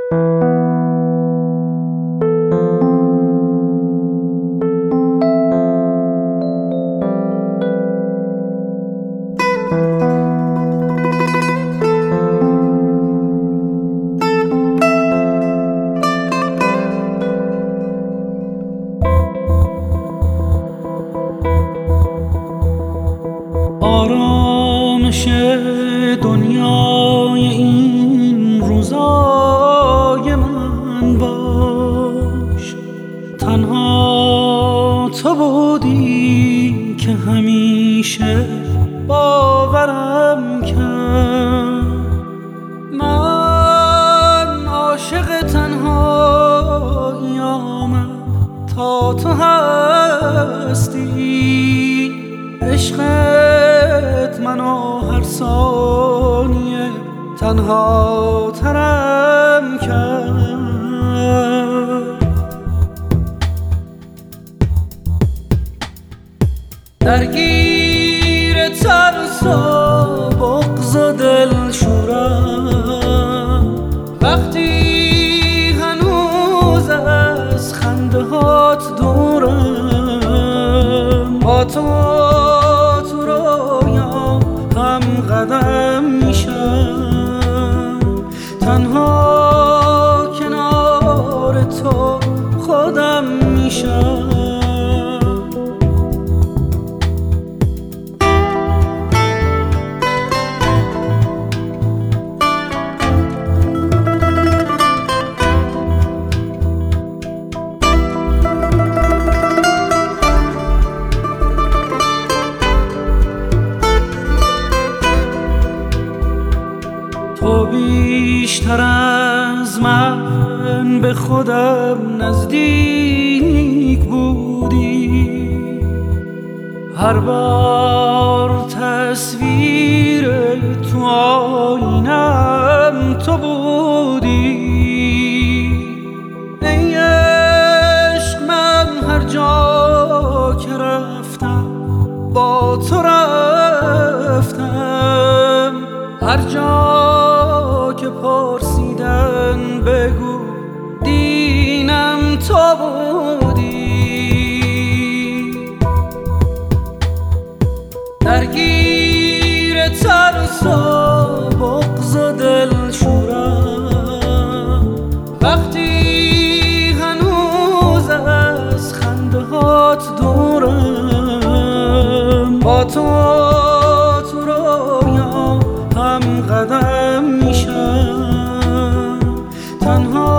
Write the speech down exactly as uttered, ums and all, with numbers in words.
آرامش دنیای این روزای من باش، تنها تو بودی که همیشه باورم کرد. من عاشق تنهایی‌ام تا تو هستی، عشقت منو هر ثانیه تنها ترم کرد. درگیر ترس و بغض و دلشورم، وقتی هنوز از خنده هات دورم، با تو تو رویام هم قدم میشم، تنها کنار تو خودم میشم. تو بیشتر از من به خودم نزدیک بودی، هر بار تصویر تو آینم تو بودی. ای عشق من هر جا که رفتم با تو رفتم، هر جا که پرسیدن بگو دینم تو بودی. درگیر ترس و بغض و دلشورم، وقتی هنوز از خنده هات دورم، با تو تو رویام هم قدم میشم، تنها